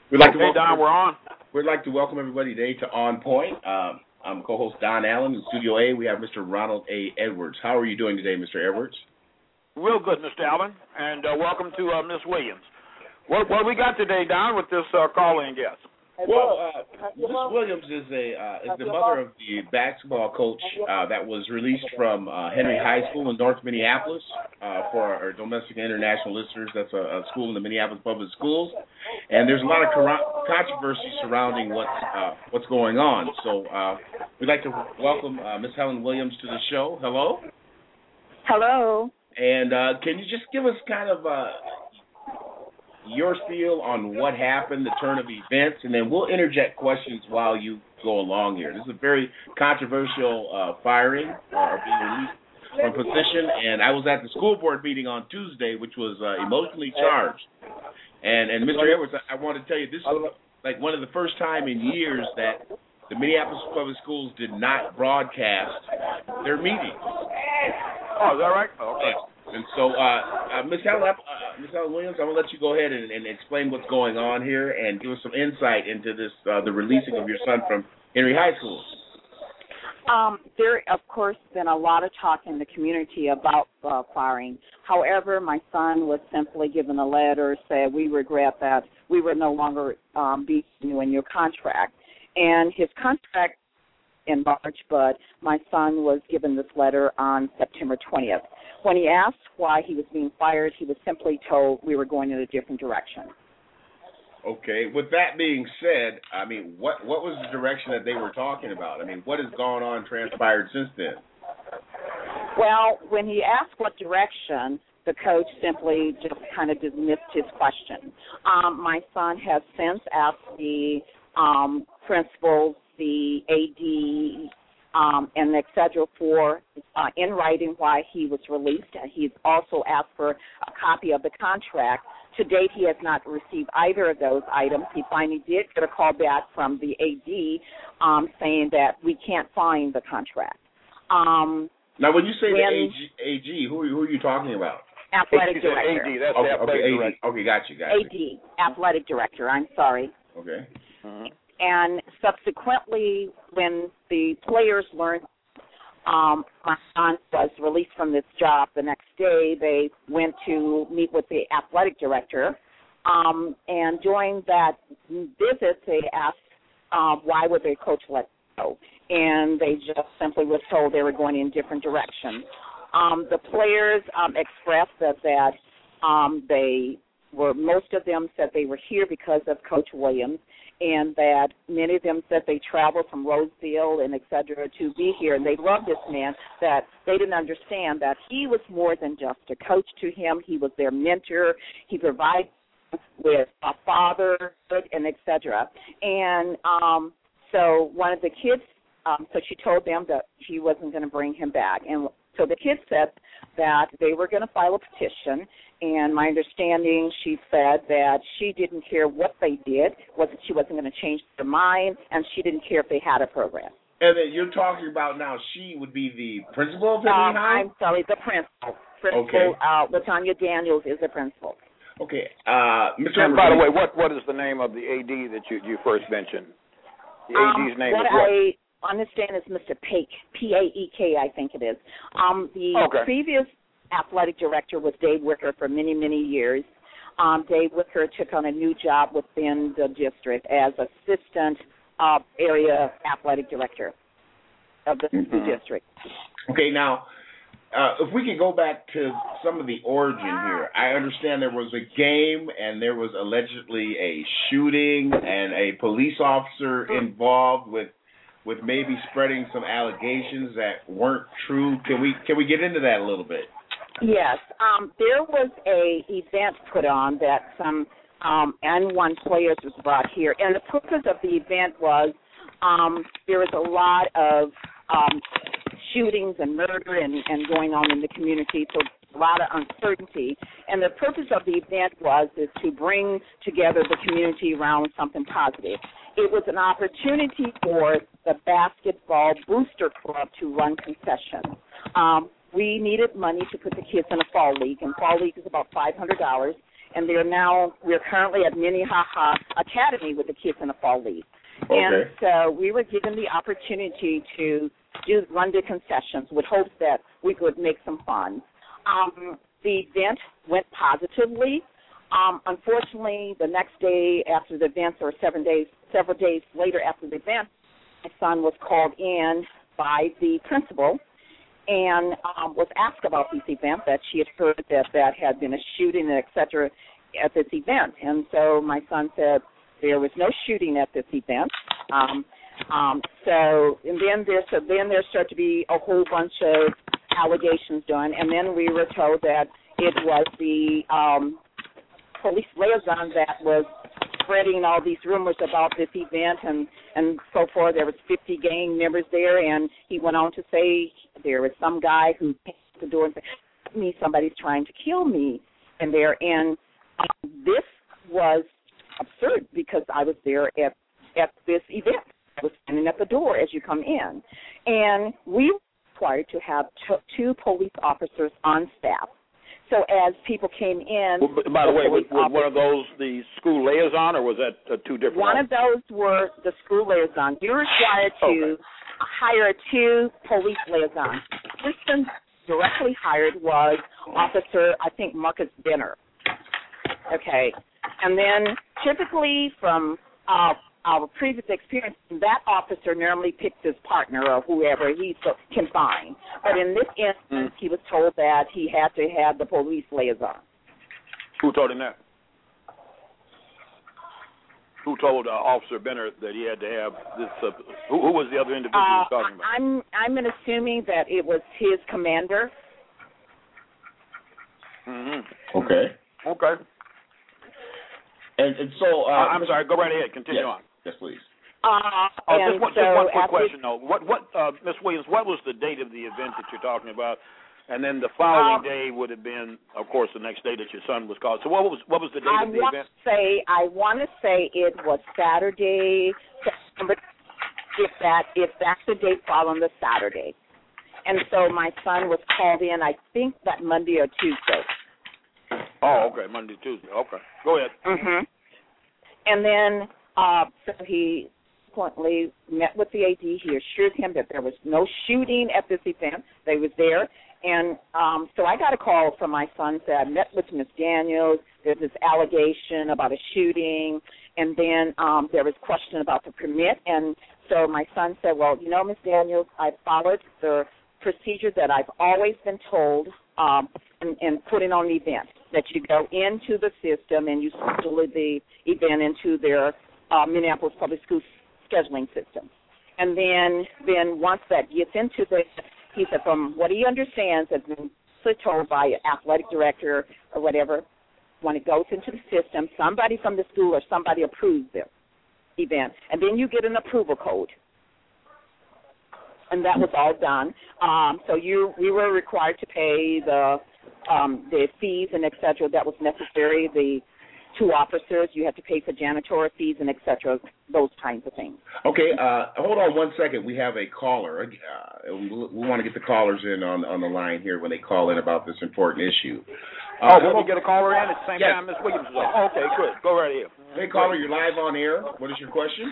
We'd like to Hey, Don, we're on. We'd like to welcome everybody today to On Point. I'm co-host Don Allen. In Studio A, we have Mr. Ronald A. Edwards. How are you doing today, Mr. Edwards? Real good, Mr. Allen, and welcome to Miss Williams. What we got today, Don, with this call-in guest? Well, Miss Williams is the mother of the basketball coach that was released from Henry High School in North Minneapolis. For our domestic and international listeners, that's a school in the Minneapolis Public Schools. And there's a lot of controversy surrounding what's going on. So we'd like to welcome Miss Helen Williams to the show. Hello. Hello. And can you just give us kind of your feel on what happened, the turn of events, and then we'll interject questions while you go along here. This is a very controversial firing or being released from position, and I was at the school board meeting on Tuesday, which was emotionally charged. And Mr. Edwards, I want to tell you, this is like one of the first time in years that the Minneapolis Public Schools did not broadcast their meetings. Oh, is that right? Okay. And so, Ms. Helen Williams, I'm going to let you go ahead and explain what's going on here and give us some insight into this, the releasing of your son from Henry High School. There, of course, been a lot of talk in the community about firing. However, my son was simply given a letter, said, we regret that we will no longer be renewing your contract. And his contract in March, but my son was given this letter on September 20th. When he asked why he was being fired, he was simply told we were going in a different direction. Okay. With that being said, I mean, what was the direction that they were talking about? I mean, what has gone on, transpired since then? Well, when he asked what direction, the coach simply just kind of dismissed his question. My son has since asked the principals, the AD, and et cetera, for in writing why he was released. He's also asked for a copy of the contract. To date, he has not received either of those items. He finally did get a call back from the AD saying that we can't find the contract. Now, when you say the AG, who are you talking about? Athletic director. AD, that's the athletic director. Okay, got you. AD, athletic director, I'm sorry. Okay. Mm-hmm. And subsequently, when the players learned my son was released from this job, the next day they went to meet with the athletic director. And during that visit, they asked why would their coach let go. And they just simply were told they were going in different directions. The players expressed that most of them said they were here because of Coach Williams, and that many of them said they traveled from Roseville and et cetera to be here, and they loved this man, that they didn't understand that he was more than just a coach to him. He was their mentor. He provided with a father and et cetera. And so one of the kids, so she told them that she wasn't going to bring him back. And so the kids said that they were going to file a petition, and my understanding, she said that she didn't care what they did, she wasn't going to change their mind, and she didn't care if they had a program. And then you're talking about now she would be the principal of Henry High? I'm sorry, the principal. Okay. LaTanya Daniels is the principal. Okay. Mr. And by the way, what is the name of the AD that you first mentioned? The AD's name is what? I understand is Mr. Paek, P-A-E-K, I think it is. The previous athletic director was Dave Wicker for many, many years. Dave Wicker took on a new job within the district as assistant area athletic director of the district. Okay, now, if we could go back to some of the origin here. I understand there was a game and there was allegedly a shooting and a police officer involved with maybe spreading some allegations that weren't true. Can we get into that a little bit? Yes. There was a event put on that some N1 players was brought here, and the purpose of the event was there was a lot of shootings and murder and going on in the community, so a lot of uncertainty. And the purpose of the event is to bring together the community around something positive. It was an opportunity for the basketball booster club to run concessions. We needed money to put the kids in a fall league, and fall league is about $500. and we're currently at Minnehaha Academy with the kids in the fall league. Okay. And so we were given the opportunity to run the concessions with hopes that we could make some funds. The event went positively. Unfortunately, the next day after the event, or several days later after the event, my son was called in by the principal and was asked about this event, that she had heard that had been a shooting, et cetera, at this event. And so my son said there was no shooting at this event. And then there started to be a whole bunch of allegations done, and then we were told that it was the police liaison that was spreading all these rumors about this event and so forth. There was 50 gang members there, and he went on to say there was some guy who came to the door and said, somebody's trying to kill me in there. And this was absurd because I was there at this event. I was standing at the door as you come in. And we were required to have two police officers on staff. So as people came in... Well, by the way, was one of those the school liaison, or was that two different... One of those were the school liaison. You were required to hire two police liaisons. The person directly hired was Officer, I think, Marcus Benner. Okay. And then typically from our previous experience, that officer normally picks his partner or whoever he can find. But in this instance, he was told that he had to have the police liaison. Who told him that? Who told Officer Benner that he had to have this? Who was the other individual he was talking about? I'm assuming that it was his commander. Mm-hmm. Okay. And so... I'm sorry, go right ahead. Continue on. Yes, please. Just one quick question, though. Ms. Williams, what was the date of the event that you're talking about? And then the following day would have been, of course, the next day that your son was called. So what was the date of the event? I want to say it was Saturday, September, if that's the date following the Saturday. And so my son was called in, I think, that Monday or Tuesday. Oh, okay, Monday, Tuesday. Okay. Go ahead. Mm-hmm. And then so he subsequently met with the AD. He assured him that there was no shooting at this event. They was there. And so I got a call from my son, said, I met with Ms. Daniels. There's this allegation about a shooting. And then there was question about the permit. And so my son said, well, Ms. Daniels, I followed the procedure that I've always been told and putting on the event, that you go into the system and you schedule the event into their Minneapolis Public School scheduling system. And then once that gets into he said from what he understands, has been told by an athletic director or whatever, when it goes into the system, somebody from the school or somebody approves the event. And then you get an approval code. And that was all done. So we were required to pay the fees and et cetera that was necessary. The two officers, you had to pay for janitorial fees and et cetera, those kinds of things. Okay, hold on 1 second. We have a caller. We want to get the callers in on the line here when they call in about this important issue. We're going to get a caller in at the same time Ms. Williams is on. Okay, good. Go right ahead. Hey, caller, you're live on air. What is your question?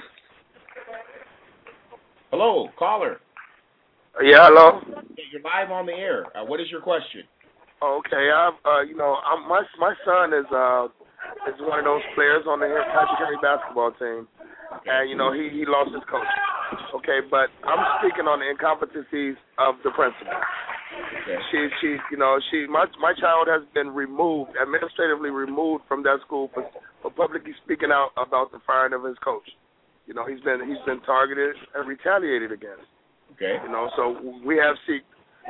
Hello, caller. Yeah, hello. You're live on the air. What is your question? Okay, my son is one of those players on the Patrick Henry basketball team, and he lost his coach. Okay, but I'm speaking on the incompetencies of the principal. Okay. My child has been administratively removed from that school for publicly speaking out about the firing of his coach. He's been targeted and retaliated against. Okay. So we seek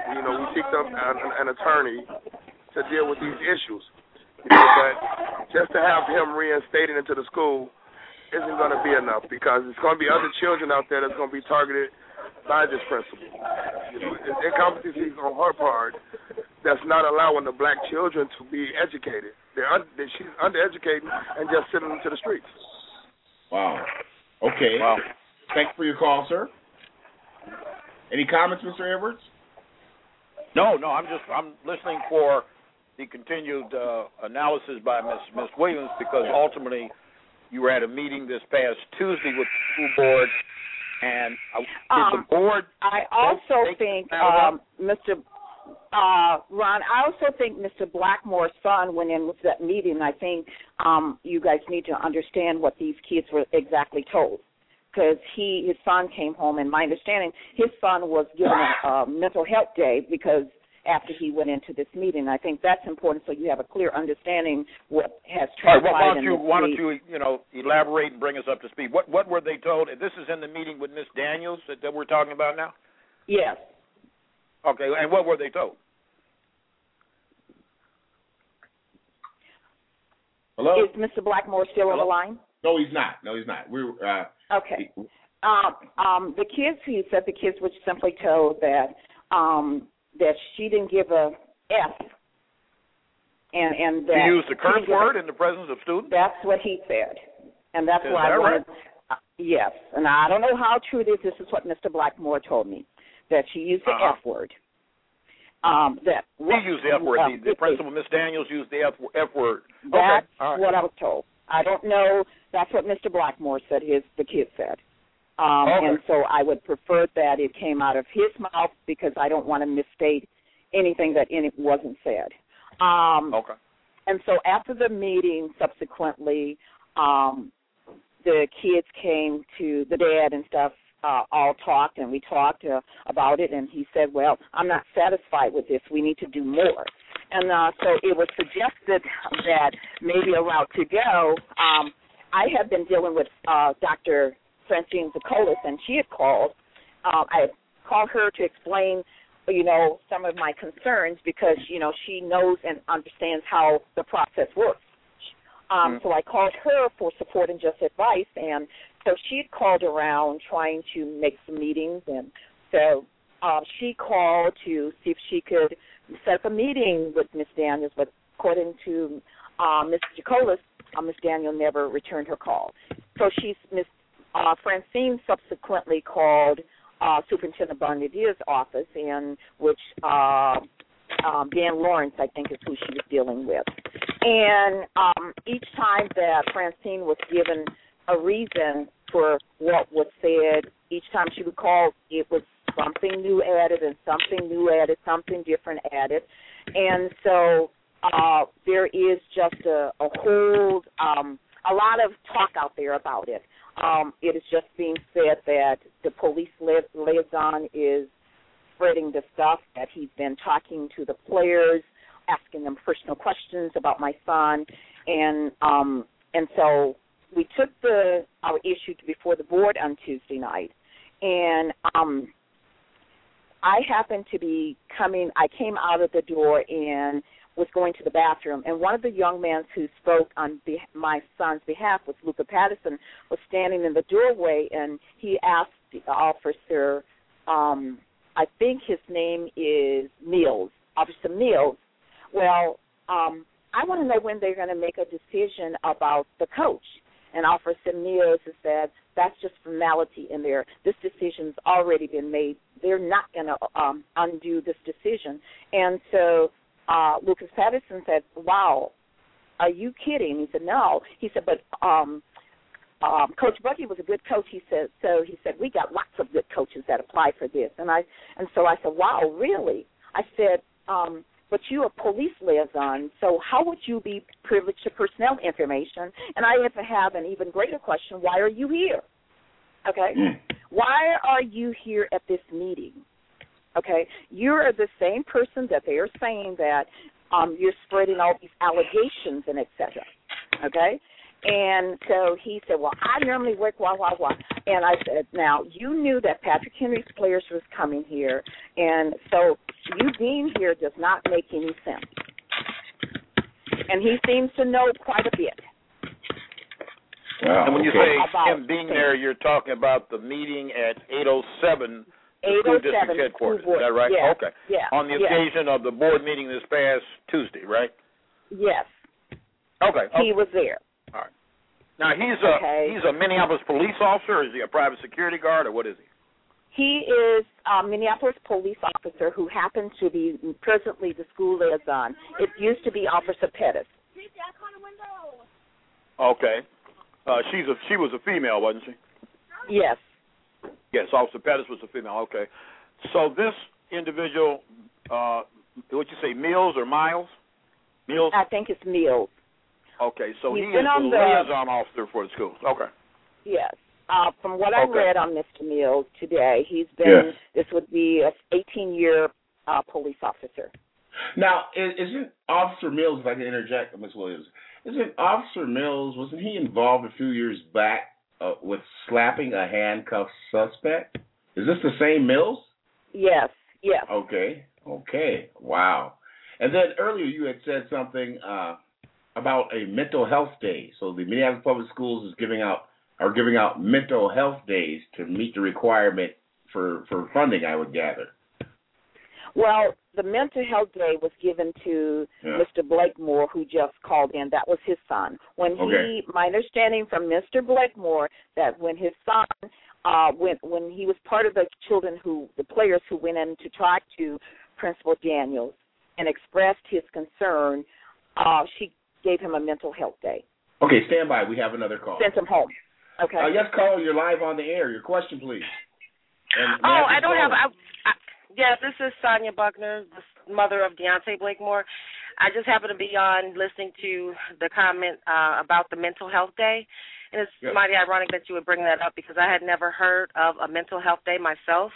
an attorney to deal with these issues. But just to have him reinstated into the school isn't going to be enough, because there's going to be other children out there that's going to be targeted by this principal. Incompetencies on her part that's not allowing the black children to be educated. She's undereducating and just sending them to the streets. Wow. Okay. Wow. Thanks for your call, sir. Any comments, Mr. Edwards? No, I'm listening for the continued analysis by Ms. Williams, because ultimately you were at a meeting this past Tuesday with the school board, and did the board? I also think, Mr. Ron, I also think Mr. Blackmore's son went in with that meeting. I think you guys need to understand what these kids were exactly told, because his son came home, and my understanding, his son was given a mental health day because after he went into this meeting. I think that's important so you have a clear understanding what has transpired. All right, why don't you elaborate and bring us up to speed? What were they told? This is in the meeting with Ms. Daniels that we're talking about now? Yes. Okay, and what were they told? Hello? Is Mr. Blackmore still on the line? No, he's not. We're okay. The kids were simply told that that she didn't give a F, and that you used the curse word in the presence of students. That's what he said, and that's why I wanted. Right? Yes, and I don't know how true it is. This is what Mr. Blackmore told me, that she used the F word. He used the F word. The principal, Ms. Daniels, used the F word. That's what I was told. I don't know. That's what Mr. Blackmore said. The kid said. And so I would prefer that it came out of his mouth because I don't want to misstate anything that wasn't said. And so after the meeting, subsequently, the kids came to the dad and stuff, all talked, and we talked about it, and he said, well, I'm not satisfied with this. We need to do more. And so it was suggested that maybe a route to go. I have been dealing with Dr. Francine Zacolis, and she had called. I called her to explain, some of my concerns because, she knows and understands how the process works. So I called her for support and just advice, and so she had called around trying to make some meetings, and so she called to see if she could set up a meeting with Ms. Daniels, but according to Ms. Zacolis, Ms. Daniel never returned her call. So Ms. Francine subsequently called Superintendent Bonavier's office, in which Dan Lawrence, I think, is who she was dealing with. And each time that Francine was given a reason for what was said, each time she would call, it was something new added and something new added, something different added. And so there is just a whole, a lot of talk out there about it. It is just being said that the police liaison is spreading the stuff, that he's been talking to the players, asking them personal questions about my son, and so we took our issue before the board on Tuesday night, and I happened to be I came out of the door and was going to the bathroom, and one of the young men who spoke on my son's behalf was Luca Patterson, was standing in the doorway, and he asked the officer, I think his name is Mills, Officer Mills, well, I want to know when they're going to make a decision about the coach. And Officer Mills has said that's just formality in there. This decision's already been made. They're not going to undo this decision. And so Lucas Patterson said, wow, are you kidding? He said, no. He said, but Coach Bucky was a good coach. He said, we got lots of good coaches that apply for this. And so I said, wow, really? I said, but you're a police liaison, so how would you be privileged to personnel information? And I have an even greater question, why are you here? Okay? Why are you here at this meeting? Okay? You're the same person that they are saying that you're spreading all these allegations and et cetera. Okay? And so he said, well, I normally work, And I said, now, you knew that Patrick Henry's players was coming here, and so you being here does not make any sense. And he seems to know quite a bit. Wow, and when you say him being there, you're talking about the meeting at 807, the school district headquarters. Is that right? Yeah. Okay. Yeah. On the occasion of the board meeting this past Tuesday, right? Yes. Okay. He was there. All right. Now, he's a Minneapolis police officer, or is he a private security guard, or what is he? He is a Minneapolis police officer who happens to be presently the school liaison. It used to be Officer Pettis. Okay. She was a female, wasn't she? Yes. Yes, Officer Pettis was a female. Okay. So this individual, what'd you say, Mills or Miles? Mills? I think it's Mills. Okay, so he He's is been the on liaison officer for the schools. Okay. Yes. From what I read on Mr. Mills today, he's been, this would be an 18-year police officer. Now, isn't Officer Mills, if I can interject, Ms. Williams, isn't Officer Mills, wasn't he involved a few years back with slapping a handcuffed suspect? Is this the same Mills? Yes, yes. Okay, wow. And then earlier you had said something about a mental health day. So the Minneapolis Public Schools is giving out mental health days to meet the requirement for funding, I would gather. Well, the mental health day was given to Mr. Blakemore, who just called in. That was his son. My understanding from Mr. Blakemore, that when his son, when he was part of the players who went in to talk to Principal Daniels and expressed his concern, she gave him a mental health day. Okay, stand by. We have another call. Sent him home. Okay. Yes, caller, you're live on the air. Your question, please. I don't have. Yes, this is Sonia Buckner, the mother of Deontay Blakemore. I just happened to be on listening to the comment about the mental health day, and it's mighty ironic that you would bring that up because I had never heard of a mental health day myself.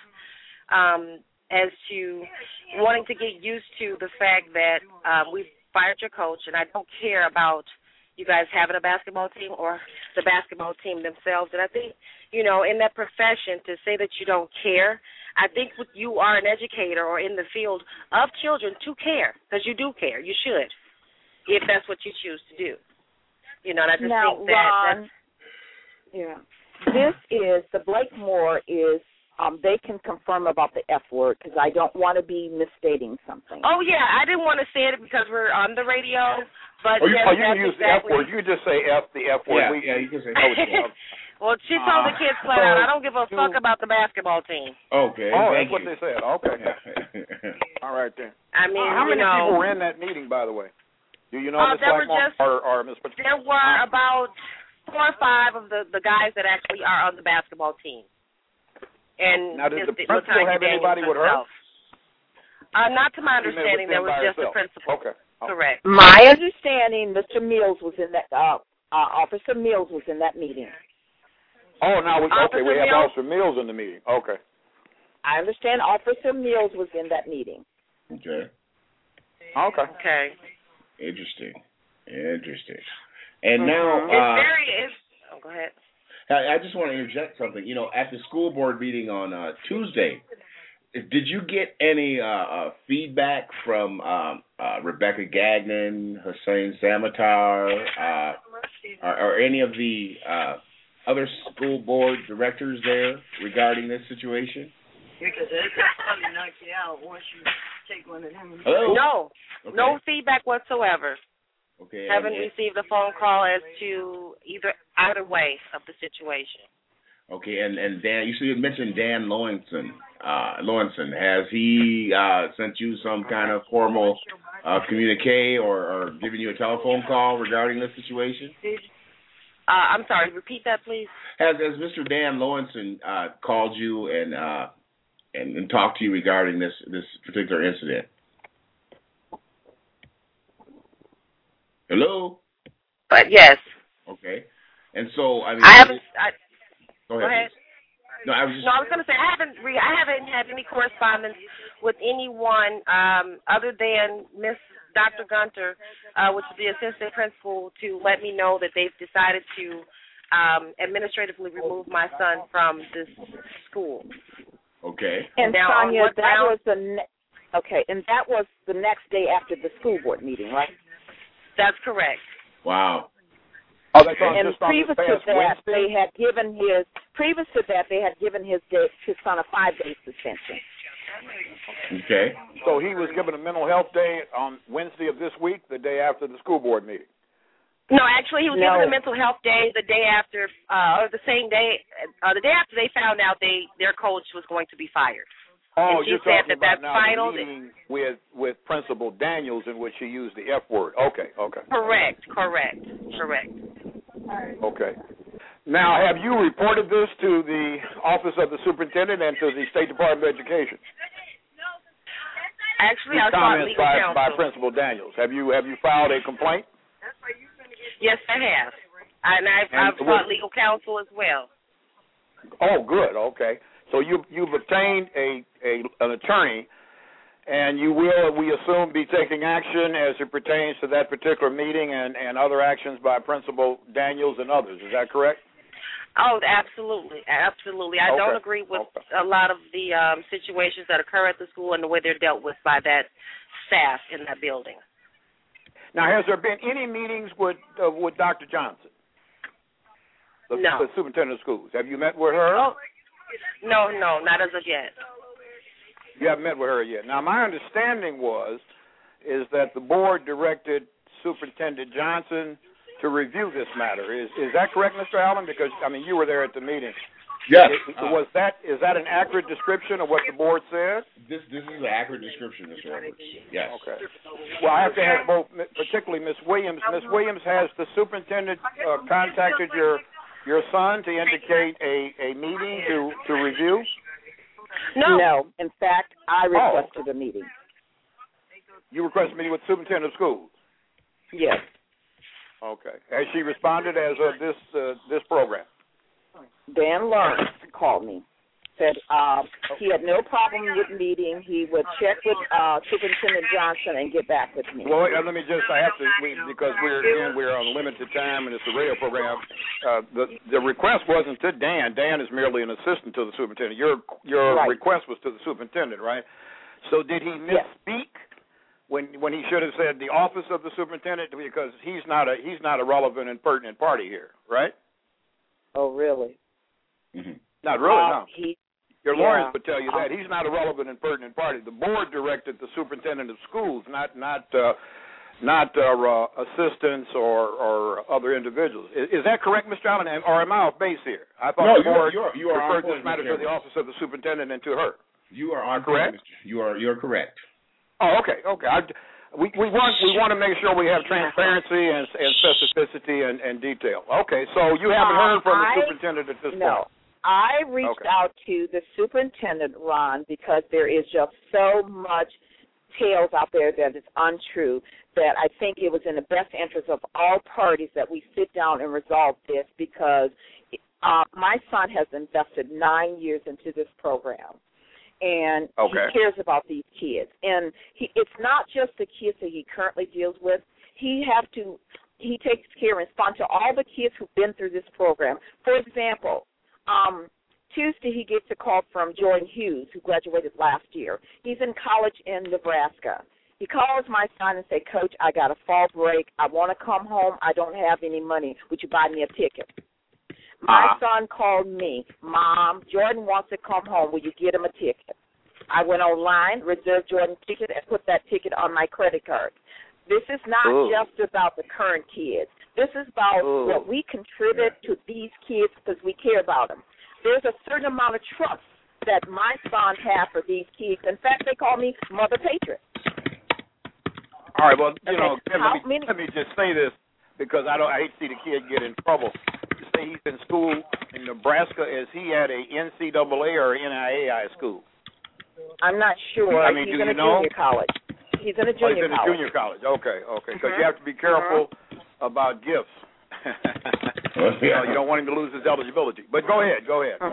As to wanting to get used to the fact that we've fired your coach, and I don't care about you guys having a basketball team or the basketball team themselves. And I think, in that profession, to say that you don't care, I think you are an educator or in the field of children to care, because you do care. You should, if that's what you choose to do. And I just think that this is, the Blakemore is, they can confirm about the F word because I don't want to be misstating something. Oh, yeah, I didn't want to say it because we're on the radio. But you can use the F word. You can just say the F word. Yeah, you can say Well, she told the kids flat out, I don't give a fuck about the basketball team. Okay. That's what they said. Okay. All right, then. I mean, how many people were in that meeting, by the way? Do you know Ms. Blackmore or Ms. Patricia? There were about 4 or 5 of the guys that actually are on the basketball team. And now, did the principal have anybody with her? Not to my understanding. There was just the principal. Okay. Correct. My understanding, Mr. Mills was in that. Officer Mills was in that meeting. Oh, now we have Officer Mills in the meeting. Okay. I understand Officer Mills was in that meeting. Okay. Interesting. And now, go ahead. I just want to interject something. At the school board meeting on Tuesday, did you get any feedback from Rebecca Gagnon, Hussein Samatar, or any of the other school board directors there regarding this situation? Because that's probably knock you out once you take one of them. Hello? No feedback whatsoever. Okay. Haven't received a phone call as to either way of the situation. Okay, and Dan, you mentioned Dan Lowenson. Has he sent you some kind of formal communique or given you a telephone call regarding this situation? I'm sorry, repeat that, please. Has Mr. Dan Lowenson called you and talked to you regarding this particular incident? Hello? But yes. Okay. And so I haven't. Go ahead. No, I was going to say I haven't had any correspondence with anyone other than Miss Dr. Gunter, which is the assistant principal, to let me know that they've decided to administratively remove my son from this school. Okay. And now, Sonia, that was the next day after the school board meeting, right? That's correct. Wow. Oh, that's on, and previous to that, they had given his son a 5-day suspension. Okay. So he was given a mental health day on Wednesday of this week, the day after the school board meeting. No, actually, he was given a mental health day the day after, or the same day, the day after they found out their coach was going to be fired. Oh, and she you're said talking that about now final the meeting with Principal Daniels in which she used the F word. Okay. Correct. Okay. Now, have you reported this to the Office of the Superintendent and to the State Department of Education? Actually, I sought legal counsel. By Principal Daniels. Have you filed a complaint? Yes, I have. And I've sought legal counsel as well. Oh, good. Okay. So you've obtained an attorney, and you will, we assume, be taking action as it pertains to that particular meeting and other actions by Principal Daniels and others. Is that correct? Oh, absolutely. I don't agree with a lot of the situations that occur at the school and the way they're dealt with by that staff in that building. Now, has there been any meetings with Dr. Johnson, the superintendent of schools? Have you met with her? Oh, no, not as of yet. You haven't met with her yet. Now, my understanding is that the board directed Superintendent Johnson to review this matter. Is that correct, Mr. Allen? Because, I mean, you were there at the meeting. Yes. Is that an accurate description of what the board said? This is an accurate description, Mr. Edwards. Yes. Okay. Well, I have to ask both, particularly Ms. Williams. Ms. Williams, has the superintendent contacted your son to indicate a meeting to review? No. In fact, I requested a meeting. You requested a meeting with the superintendent of schools? Yes. Okay. Has she responded as of this program? Dan Lawrence called me. Said he had no problem with meeting. He would check with Superintendent Johnson and get back with me. Well, let me just, because we're on limited time and it's a radio program, the request wasn't to Dan. Dan is merely an assistant to the superintendent. Your request was to the superintendent, right? So did he misspeak when he should have said the office of the superintendent? Because he's not a relevant and pertinent party here, right? Oh, really? Mm-hmm. Not really, no. Your lawyers would tell you that. He's not a relevant and pertinent party. The board directed the superintendent of schools, not assistants or other individuals. Is that correct, Mr. Allen, or am I off base here? I thought the board referred this matter to the office of the superintendent and to her. You are on correct. You're correct. Oh, okay. We want to make sure we have transparency and specificity and detail. Okay, so you haven't heard from the superintendent at this point? No. I reached out to the superintendent, Ron, because there is just so much tales out there that is untrue that I think it was in the best interest of all parties that we sit down and resolve this, because my son has invested 9 years into this program. And he cares about these kids. And it's not just the kids that he currently deals with. He takes care and responds to all the kids who've been through this program. For example, Tuesday he gets a call from Jordan Hughes, who graduated last year. He's in college in Nebraska. He calls my son and says, Coach, I got a fall break. I want to come home. I don't have any money. Would you buy me a ticket? My son called me, Mom, Jordan wants to come home. Will you get him a ticket? I went online, reserved Jordan's ticket, and put that ticket on my credit card. This is not just about the current kids. This is about what we contribute to these kids because we care about them. There's a certain amount of trust that my son has for these kids. In fact, they call me Mother Patriot. All right, well, let me just say this because I hate to see the kid get in trouble. Say he's in school in Nebraska. Is he at a NCAA or NAIA school? I'm not sure. I mean, he's in a junior college. He's in a junior college. He's in a junior college. Okay. Because you have to be careful about gifts. You don't want him to lose his eligibility. But go ahead.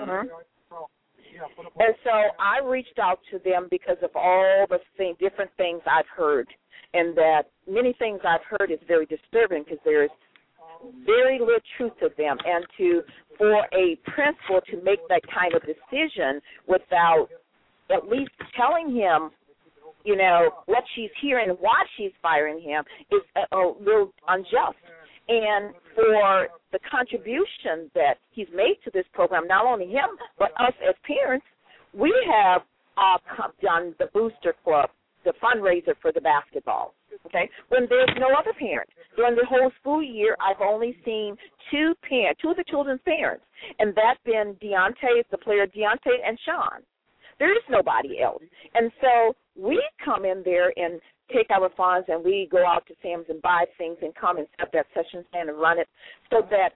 And so I reached out to them because of all the different things I've heard, and that many things I've heard is very disturbing because there's very little truth to them, and for a principal to make that kind of decision without at least telling him, what she's hearing, why she's firing him, is a little unjust. And for the contribution that he's made to this program, not only him but us as parents, we have done the Booster Club, the fundraiser for the basketball. Okay, when there's no other parent. During the whole school year, I've only seen two of the children's parents, and that's been the player Deontay, and Sean. There is nobody else. And so we come in there and take our funds, and we go out to Sam's and buy things and come and set up that session stand and run it, so that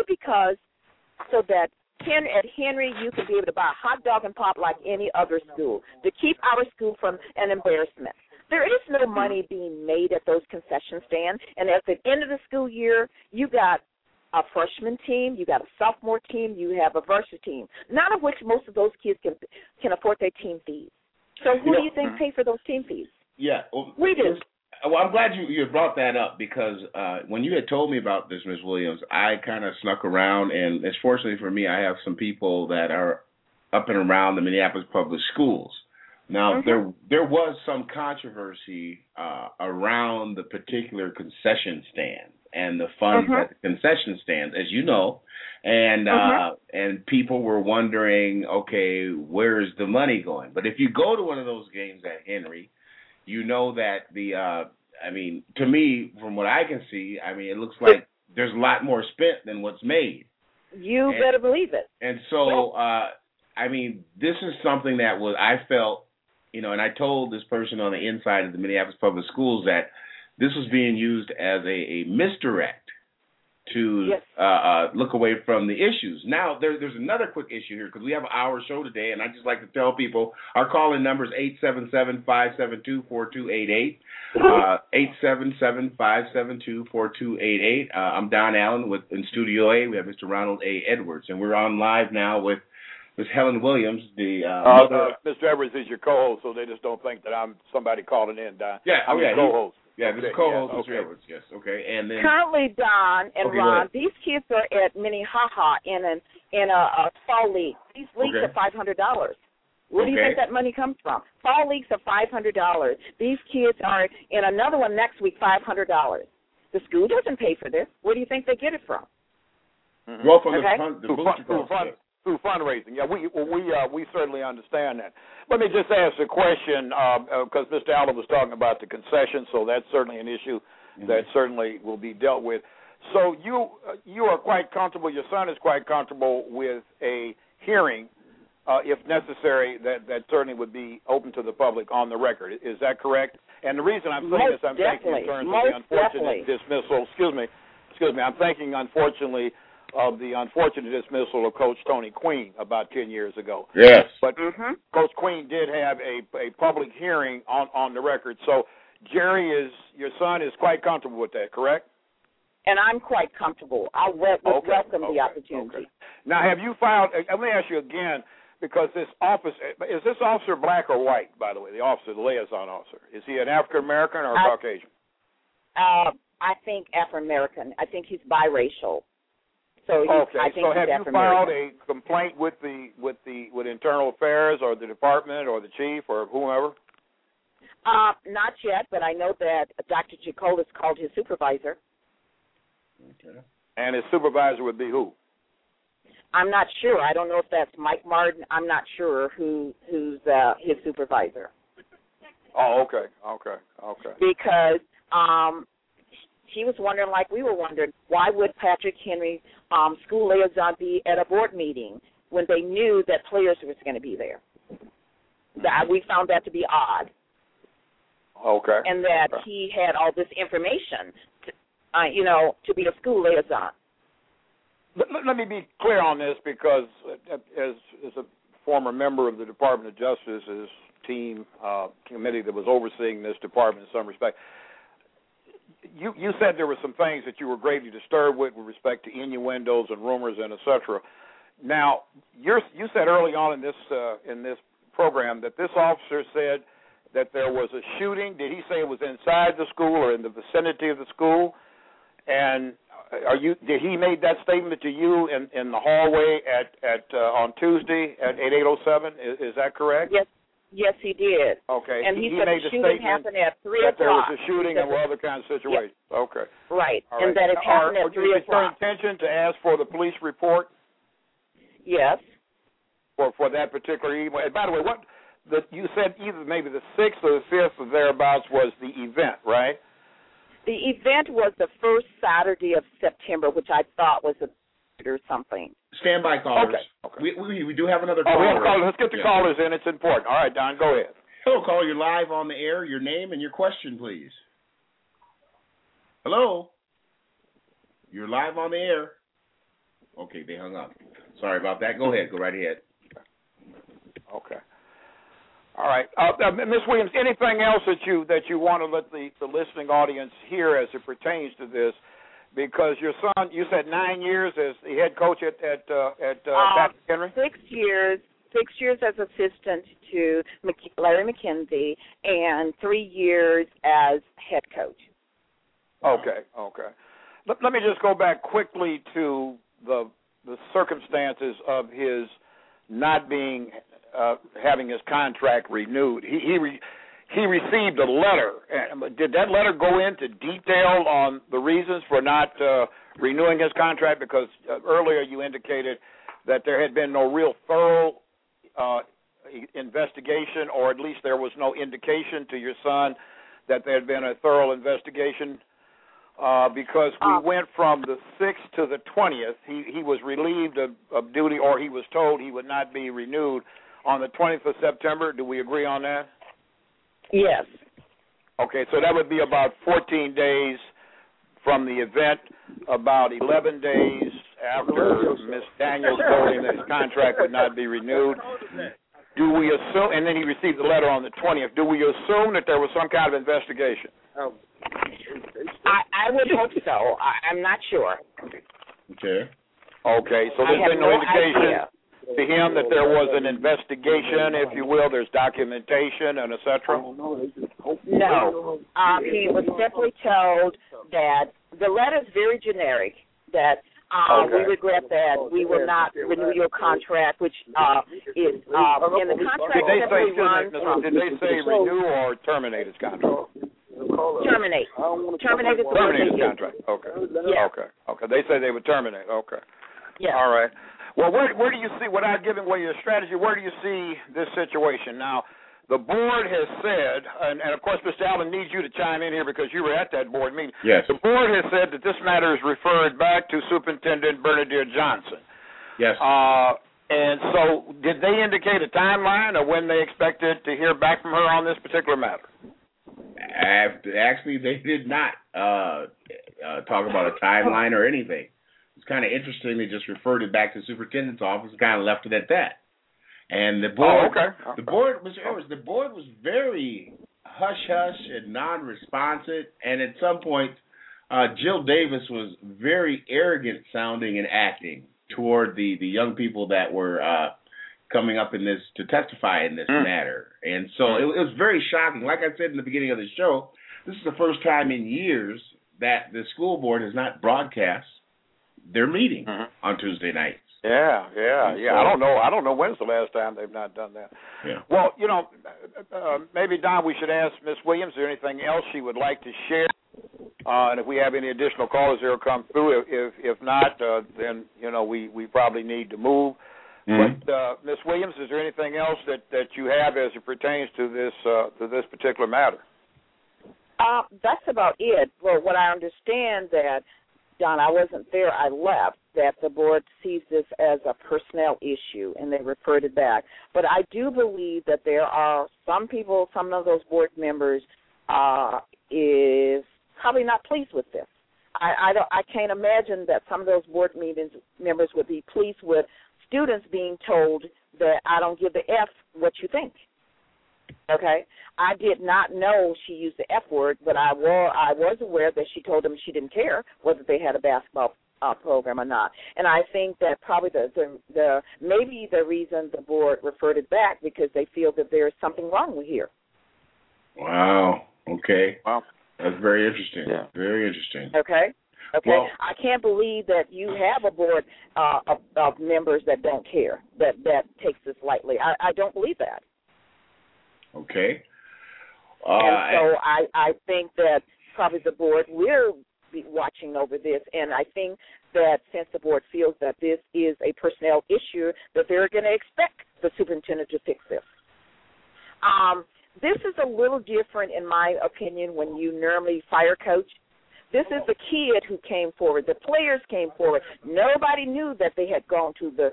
at Henry, you can be able to buy a hot dog and pop like any other school to keep our school from an embarrassment. There is no money being made at those concession stands, and at the end of the school year, you got a freshman team, you got a sophomore team, you have a varsity team, none of which most of those kids can afford their team fees. So who do you think pay for those team fees? Yeah. We do. Well, I'm glad you brought that up, because when you had told me about this, Ms. Williams, I kind of snuck around, and it's fortunately for me, I have some people that are up and around the Minneapolis public schools. Now, there was some controversy around the particular concession stand and the funds at the concession stands, as you know, and people were wondering, okay, where is the money going? But if you go to one of those games at Henry, you know that to me, from what I can see, it looks like there's a lot more spent than what's made. You better believe it. And so, this is something that I felt, and I told this person on the inside of the Minneapolis Public Schools that this was being used as a misdirect to look away from the issues. Now, there's another quick issue here, because we have our show today, and I just like to tell people our call-in number is 877-572-4288, 877-572-4288. I'm Don Allen in Studio A. We have Mr. Ronald A. Edwards, and we're on live now with Ms. Helen Williams, the Mr. Edwards is your co-host, so they just don't think that I'm somebody calling in, Don. I'm your co-host. This is co-host, Mr. Edwards, yes, okay. And then currently, Don and Ron, these kids are at Minnehaha in a fall league. These leagues are $500. Where do you think that money comes from? Fall leagues are $500. These kids are in another one next week, $500. The school doesn't pay for this. Where do you think they get it from? Well, from the booster club. Through fundraising. Yeah, we certainly understand that. Let me just ask a question, because Mr. Allen was talking about the concession, so that's certainly an issue that certainly will be dealt with. So you are quite comfortable, your son is quite comfortable with a hearing, if necessary, that certainly would be open to the public on the record. Is that correct? And the reason I'm saying this, I'm thinking in terms of the unfortunate dismissal, I'm thinking, unfortunately, of the unfortunate dismissal of Coach Tony Queen about 10 years ago. Yes. But Coach Queen did have a public hearing on the record. So Jerry, your son is quite comfortable with that, correct? And I'm quite comfortable. I welcome the opportunity. Okay. Now, have you filed, let me ask you again, because is this officer black or white, by the way, the liaison officer? Is he an African-American or Caucasian? I think African-American. I think he's biracial. So I think have you filed a complaint with Internal Affairs or the department or the chief or whomever? Not yet, but I know that Dr. Jacolis called his supervisor. Okay. And his supervisor would be who? I'm not sure. I don't know if that's Mike Martin. I'm not sure who's his supervisor. Oh, okay. Because he was wondering, like we were wondering, why would Patrick Henry school liaison be at a board meeting when they knew that players was going to be there? We found that to be odd. Okay. And that he had all this information, to be a school liaison. Let me be clear on this, because as a former member of the Department of Justice's team committee that was overseeing this department in some respect, you said there were some things that you were greatly disturbed with respect to innuendos and rumors and et cetera. Now, you said early on in this program that this officer said that there was a shooting. Did he say it was inside the school or in the vicinity of the school? And did he make that statement to you in the hallway on Tuesday at 8:07? Is that correct? Yes, he did. Okay. And he said the shooting happened at 3 o'clock. That there was a shooting and other kinds of situations. Yes. Okay. Right. And that it happened at 3 o'clock. Is your intention to ask for the police report? Yes. For that particular email. And by the way, you said either maybe the 6th or the 5th or thereabouts was the event, right? The event was the first Saturday of September, which I thought was a or something. Stand by, callers. Okay. We do have another caller. We have callers. Let's get the callers in. It's important. All right, Don, go ahead. Hello, caller. You're live on the air. Your name and your question, please. Hello. You're live on the air. Okay, they hung up. Sorry about that. Go ahead. Go right ahead. Okay. All right, Ms. Williams. Anything else that you want to let the listening audience hear as it pertains to this? Because your son, you said 9 years as the head coach at Patrick Henry. 6 years. 6 years as assistant to Larry McKenzie, and 3 years as head coach. Okay. Let me just go back quickly to the circumstances of his not being having his contract renewed. He received a letter. Did that letter go into detail on the reasons for not renewing his contract? Because earlier you indicated that there had been no real thorough investigation, or at least there was no indication to your son that there had been a thorough investigation. Because we went from the 6th to the 20th. He was relieved of duty, or he was told he would not be renewed on the 20th of September. Do we agree on that? Yes. Okay, so that would be about 14 days from the event, about 11 days after Ms. Daniels told him that his contract would not be renewed. Do we assume, and then he received the letter on the 20th, do we assume that there was some kind of investigation? I would hope so. I'm not sure. Okay. Okay, so there's been no indication to him that there was an investigation, if you will, there's documentation and et cetera? No. He was simply told that the letter is very generic, that we regret that we will not renew your contract, which is in the contract. Did they say renew or terminate his contract? Terminate. Terminate his contract. Okay. Yeah. Okay. They say they would terminate. Okay. Yeah. All right. Well, where do you see, without giving away your strategy, where do you see this situation? Now, the board has said, and of course, Mr. Allen needs you to chime in here because you were at that board meeting. Yes. The board has said that this matter is referred back to Superintendent Bernadette Johnson. Yes. And so did they indicate a timeline of when they expected to hear back from her on this particular matter? Actually, they did not talk about a timeline or anything. It's kind of interesting. They just referred it back to the superintendent's office and kind of left it at that. And the board, the board, Mr. Edwards, the board was very hush-hush and non-responsive. And at some point, Jill Davis was very arrogant sounding and acting toward the young people that were coming up in this to testify in this matter. And so it was very shocking. Like I said in the beginning of the show, this is the first time in years that the school board has not broadcast their meeting on Tuesday nights. Yeah. I don't know when's the last time they've not done that. Yeah. Well, maybe, Don, we should ask Ms. Williams, is there anything else she would like to share? And if we have any additional callers that will come through. If not, then, we probably need to move. But, Ms. Williams, is there anything else that you have as it pertains to this particular matter? That's about it. Well, what I understand that, Don, I wasn't there, I left, that the board sees this as a personnel issue, and they referred it back. But I do believe that there are some people, some of those board members is probably not pleased with this. I can't imagine that some of those board members would be pleased with students being told that I don't give the F what you think. Okay? I did not know she used the F word, but I was aware that she told them she didn't care whether they had a basketball program or not. And I think that probably maybe the reason the board referred it back because they feel that there is something wrong with here. Wow. Okay. Wow. That's very interesting. Yeah. Very interesting. Okay. Well, I can't believe that you have a board of members that don't care, that takes this lightly. I don't believe that. Okay. And so I think that probably the board will be watching over this, and I think that since the board feels that this is a personnel issue, that they're going to expect the superintendent to fix this. This is a little different, in my opinion, when you normally fire a coach. This is the kid who came forward. The players came forward. Nobody knew that they had gone to the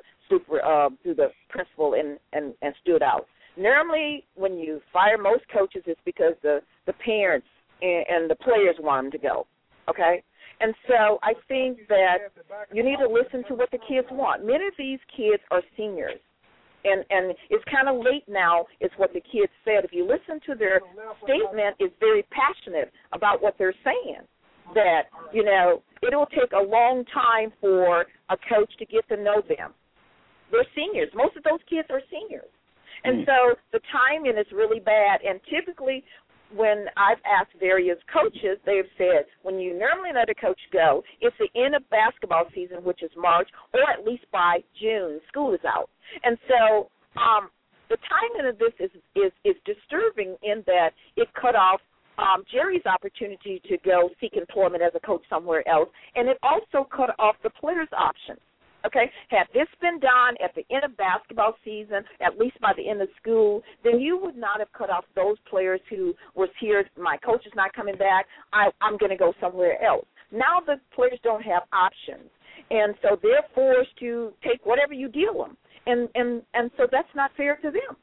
principal and stood out. Normally, when you fire most coaches, it's because the parents and the players want them to go. Okay, and so I think that you need to listen to what the kids want. Many of these kids are seniors. And it's kind of late now, is what the kids said. If you listen to their statement, it's very passionate about what they're saying. That, it'll take a long time for a coach to get to know them. They're seniors. Most of those kids are seniors. And so the timing is really bad. And typically when I've asked various coaches, they've said when you normally let a coach go, it's the end of basketball season, which is March, or at least by June, school is out. And so the timing of this is disturbing in that it cut off Jerry's opportunity to go seek employment as a coach somewhere else, and it also cut off the players' options. Okay, had this been done at the end of basketball season, at least by the end of school, then you would not have cut off those players who was here, my coach is not coming back, I'm going to go somewhere else. Now the players don't have options, and so they're forced to take whatever you deal them, and so that's not fair to them.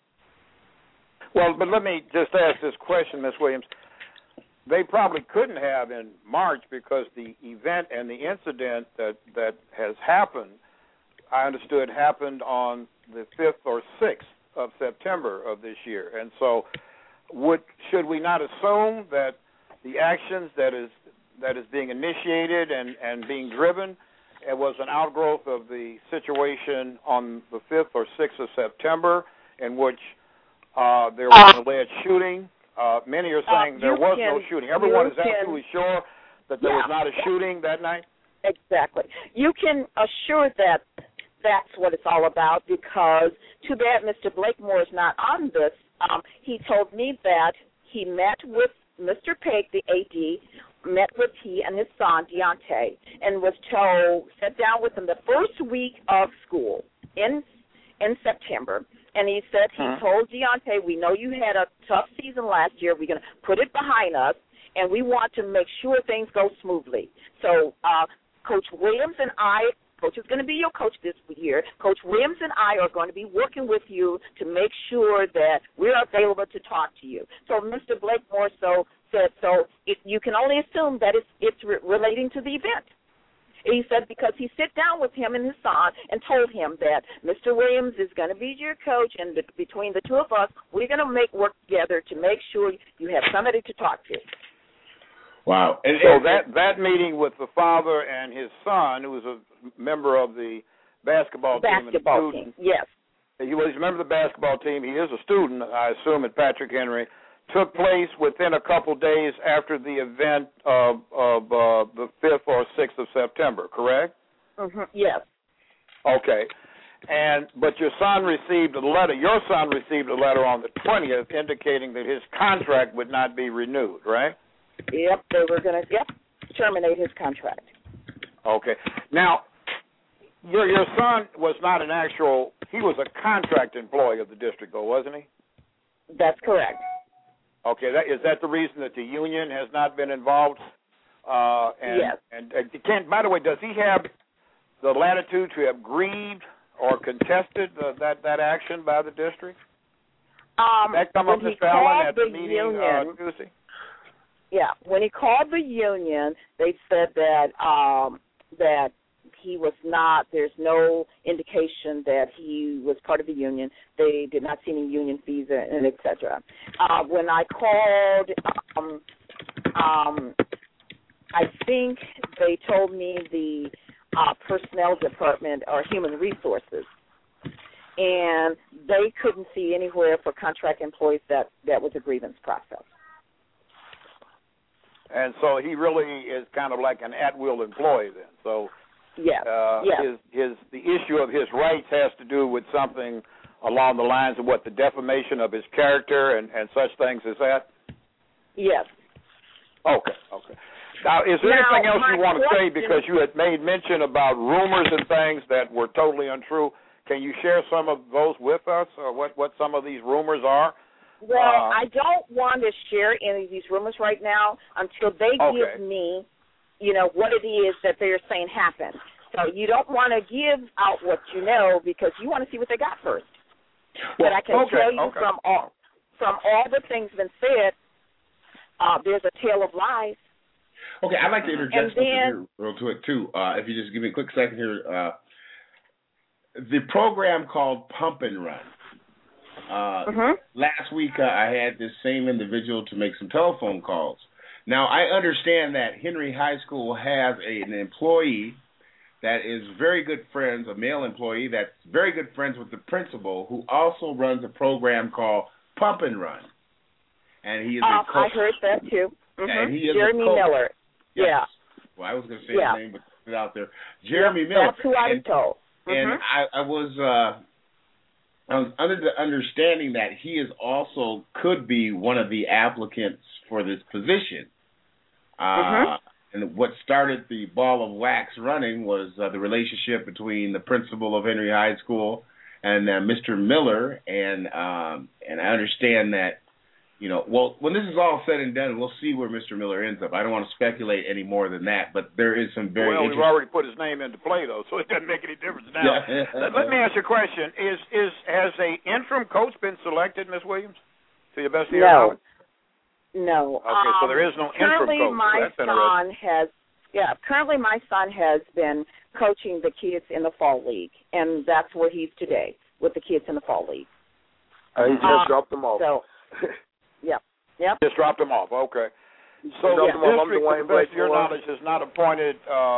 Well, but let me just ask this question, Ms. Williams. They probably couldn't have in March because the event and the incident that has happened, I understood, happened on the 5th or 6th of September of this year. And so should we not assume that the actions that is being initiated and being driven, it was an outgrowth of the situation on the 5th or 6th of September in which there was an alleged shooting? Many are saying there was no shooting. Everyone is absolutely sure that there was not a shooting that night? Exactly. You can assure that that's what it's all about because, too bad Mr. Blakemore is not on this. He told me that he met with Mr. Pegg, the AD, met with he and his son, Deontay, and was sat down with him the first week of school in September. And he said he told Deontay, we know you had a tough season last year. We're going to put it behind us, and we want to make sure things go smoothly. So Coach Williams and I, Coach is going to be your coach this year. Coach Williams and I are going to be working with you to make sure that we're available to talk to you. So Mr. Blakemore said, you can only assume that it's relating to the event. He said because he sat down with him and his son and told him that Mr. Williams is going to be your coach, and between the two of us, we're going to work together to make sure you have somebody to talk to. Wow. And so that meeting with the father and his son, who was a member of the basketball team. Yes. He was a member of the basketball team. He is a student, I assume, at Patrick Henry. Took place within a couple days after the event of the 5th or 6th of September, correct? Yes. Okay. But your son received a letter. Your son received a letter on the 20th indicating that his contract would not be renewed, right? Yep, they were going to terminate his contract. Okay. Now, your son was not an actual, he was a contract employee of the district, though, wasn't he? That's correct. Okay, is that the reason that the union has not been involved? Yes. And by the way, does he have the latitude to have grieved or contested that action by the district? Did that come up, Mr. Allen, at the meeting Tuesday? Yeah, when he called the union, they said that he was not, there's no indication that he was part of the union. They did not see any union fees and et cetera. When I called, I think they told me the personnel department or human resources, and they couldn't see anywhere for contract employees that was a grievance process. And so he really is kind of like an at-will employee then. So yes. The issue of his rights has to do with something along the lines of what, the defamation of his character and such things, is that? Yes. Okay. Now, is there anything else you want to say, because you had made mention about rumors and things that were totally untrue? Can you share some of those with us, or what some of these rumors are Well, I don't want to share any of these rumors right now until they give me, what it is that they're saying happened. So you don't want to give out what you know because you want to see what they got first. But I can tell you from all the things been said, there's a tale of lies. Okay, I'd like to interject something here real quick, too. If you just give me a quick second here. The program called Pump and Run. Last week, I had this same individual to make some telephone calls. Now, I understand that Henry High School has an employee that is very good friends, a male employee that's very good friends with the principal, who also runs a program called Pump and Run. And he is a coach. I heard that, too. And he is Jeremy Miller. Yes. Yeah. Well, I was going to say his name, but put it out there. Jeremy Miller. That's who I was told. And I was under the understanding that he is also could be one of the applicants for this position. And what started the ball of wax running was the relationship between the principal of Henry High School and Mr. Miller. And I understand that, when this is all said and done, we'll see where Mr. Miller ends up. I don't want to speculate any more than that, but there is some very we've already put his name into play, though, so it doesn't make any difference now. Let me ask you a question. Has a interim coach been selected, Ms. Williams, to your best of your knowledge? No. Okay, so there is no interim coach. Currently my son has been coaching the kids in the fall league, and that's where he's today, with the kids in the fall league. He just dropped them off. So, Yep. Just dropped them off. Okay. So the district, to the best of your knowledge, has not appointed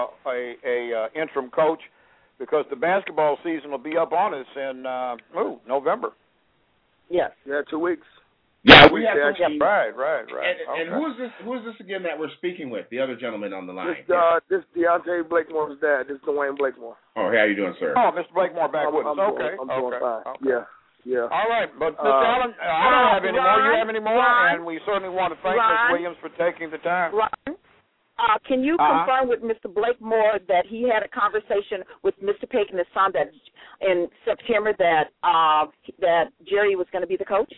a interim coach because the basketball season will be up on us in November. Yes. Yeah, 2 weeks. Yeah, we have Right. And who is this again that we're speaking with? The other gentleman on the line. This Deontay Blakemore's dad. This is Dwayne Blakemore. Oh, how you doing, sir? Oh, Mr. Blakemore back with us. I'm doing fine. Okay. Yeah. All right, but Mr. Allen, I don't have any more. You have any more? And we certainly want to thank Ms. Williams for taking the time. Ron, can you confirm with Mr. Blakemore that he had a conversation with Mr. Pake and his son that in September that Jerry was going to be the coach?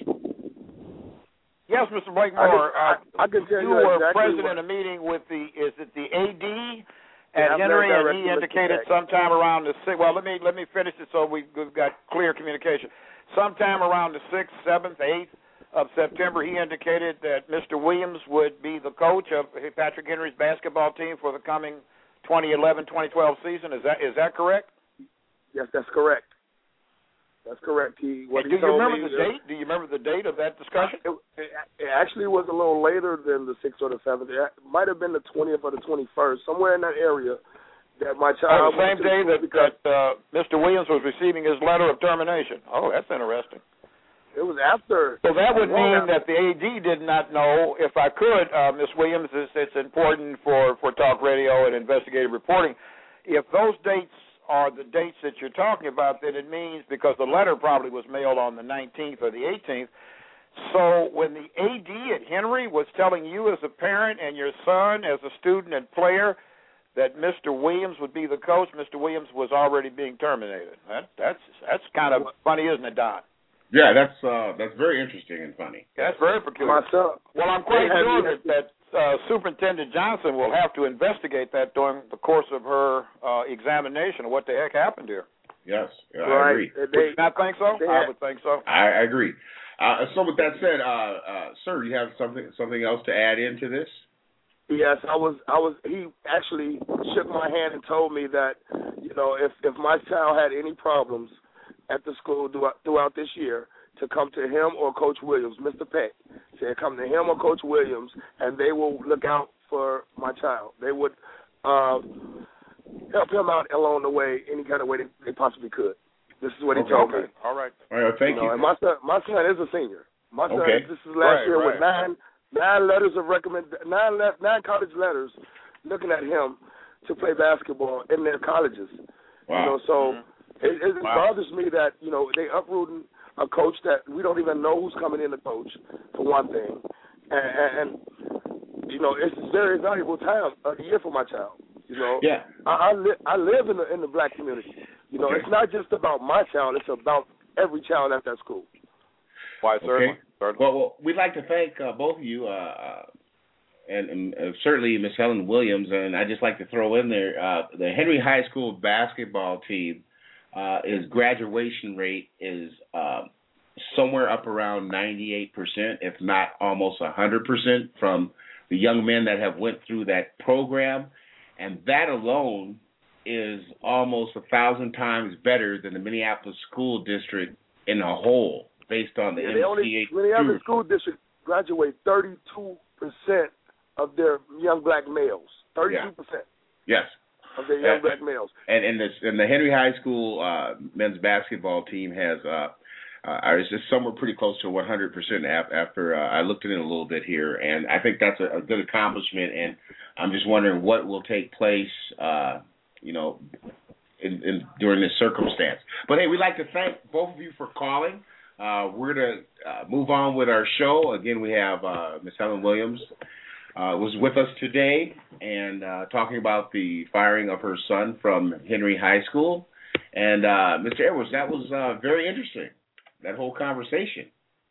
Yes, Mr. Blakemore. I can tell you were present in a meeting with the AD at Henry, and he indicated sometime around the 6th. Well, let me finish it so we've got clear communication. Sometime around the 6th, 7th, 8th of September, he indicated that Mr. Williams would be the coach of Patrick Henry's basketball team for the coming 2011-2012 season. Is that correct? Yes, that's correct. That's correct. Do you remember the date? Do you remember the date of that discussion? It actually was a little later than the 6th or the 7th. It might have been the 20th or the 21st, somewhere in that area. That my child. The same day that Mr. Williams was receiving his letter of termination. Oh, that's interesting. It was after. So that would mean that the AD did not know. If I could, Ms. Williams, it's important for talk radio and investigative reporting. If those dates are the dates that you're talking about, then it means, because the letter probably was mailed on the 19th or the 18th, so when the AD at Henry was telling you as a parent and your son as a student and player that Mr. Williams would be the coach, Mr. Williams was already being terminated. That's kind of funny, isn't it, Don? Yeah, that's very interesting and funny. That's very peculiar. Well, I'm quite sure that Superintendent Johnson will have to investigate that during the course of her examination of what the heck happened here. Yes, I agree. Would you not think so? I would think so. I agree. So with that said, sir, you have something else to add into this? Yes, I was. He actually shook my hand and told me that, if my child had any problems at the school throughout this year, to come to him or Coach Williams, Mr. Peck. Said come to him or Coach Williams, and they will look out for my child. They would help him out along the way, any kind of way they possibly could. This is what he told me. All right. Thank you. And my son is a senior. My son, this is last year with nine letters of nine college letters looking at him to play basketball in their colleges. Wow. It bothers me that, they uprooting a coach that we don't even know who's coming in to coach, for one thing. And it's a very valuable time of the year for my child. Yeah. I live in the black community. It's not just about my child, it's about every child at that school. Why, certainly. certainly. Well, we'd like to thank both of you, and certainly Miss Helen Williams, and I'd just like to throw in there the Henry High School basketball team. His graduation rate is somewhere up around 98%, if not almost 100%, from the young men that have went through that program, and that alone is almost 1,000 times better than the Minneapolis school district in a whole, based on the MCA. Minneapolis school district graduate 32% of their young black males. 32%. Yes. Of their young black males. And the Henry High School men's basketball team has is just somewhere pretty close to 100% after I looked at it a little bit here, and I think that's a good accomplishment. And I'm just wondering what will take place, during this circumstance. But hey, we'd like to thank both of you for calling. We're going to move on with our show. Again, we have Miss Helen Williams was with us today and talking about the firing of her son from Henry High School. And Mr. Edwards, that was very interesting, that whole conversation.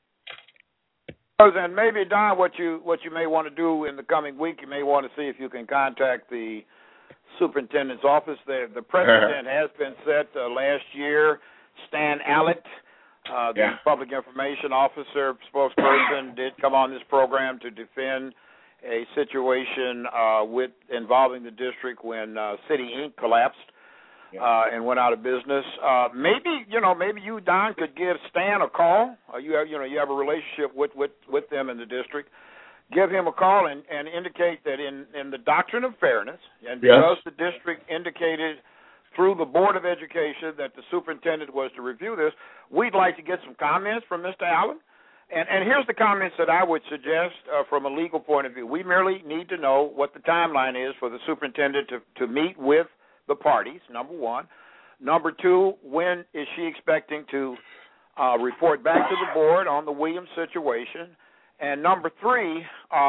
And maybe, Don, what you may want to do in the coming week, you may want to see if you can contact the superintendent's office. The precedent has been set last year. Stan Allett, the public information officer, spokesperson, did come on this program to defend a situation involving the district when City Inc. collapsed and went out of business. Maybe you, Don, could give Stan a call. You have a relationship with them in the district. Give him a call and indicate that in the doctrine of fairness, and because the district indicated through the Board of Education that the superintendent was to review this, we'd like to get some comments from Mr. Allen. And here's the comments that I would suggest from a legal point of view. We merely need to know what the timeline is for the superintendent to meet with the parties, number one. Number two, when is she expecting to report back to the board on the Williams situation? And number three,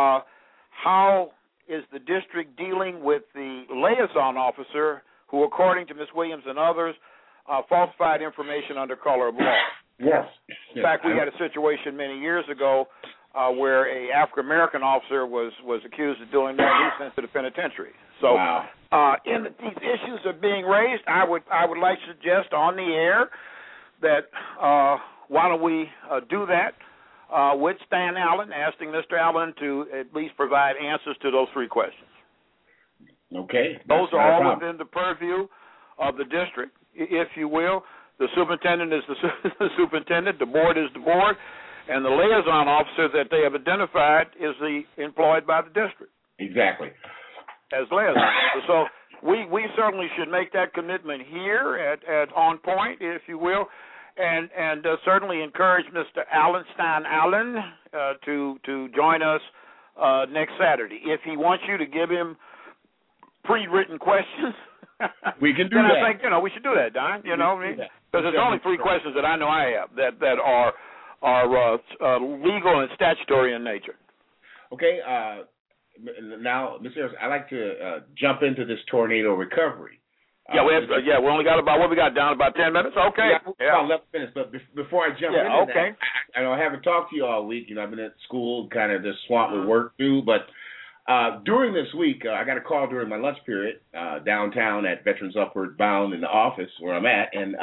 how is the district dealing with the liaison officer who, according to Ms. Williams and others, falsified information under color of law? Yes. In fact, we had a situation many years ago where a African-American officer was accused of doing that. He was sent to the penitentiary. So these issues are being raised. I would like to suggest on the air that why don't we do that with Stan Allen, asking Mr. Allen to at least provide answers to those three questions. Okay. Those are all within the purview of the district, if you will. The superintendent is the superintendent, the board is the board, and the liaison officer that they have identified is employed by the district. Exactly. As liaison officer. So we certainly should make that commitment here at On Point, if you will, and certainly encourage Mr. Stan Allen to join us next Saturday. If he wants you to give him pre-written questions, we can do then that. I think we should do that, Don. You know what I mean? Because there's only three questions that I know I have that are legal and statutory in nature. Okay. Now, Mr. Harris, I'd like to jump into this tornado recovery. We only got about 10 minutes. Okay. About 11 minutes. But before I jump into that, I haven't talked to you all week. I've been at school, kind of just swamped with work too. But during this week, I got a call during my lunch period downtown at Veterans Upward Bound in the office where I'm at, and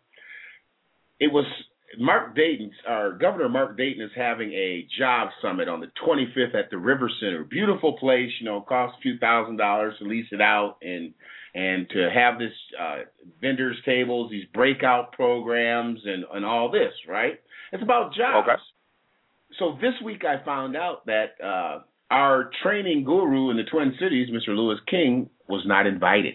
it was Mark Dayton. Our Governor Mark Dayton is having a job summit on the 25th at the River Center. Beautiful place, costs a few $1,000s to lease it out and to have this vendors tables, these breakout programs, and all this, right? It's about jobs. Okay. So this week I found out that our training guru in the Twin Cities, Mr. Lewis King, was not invited.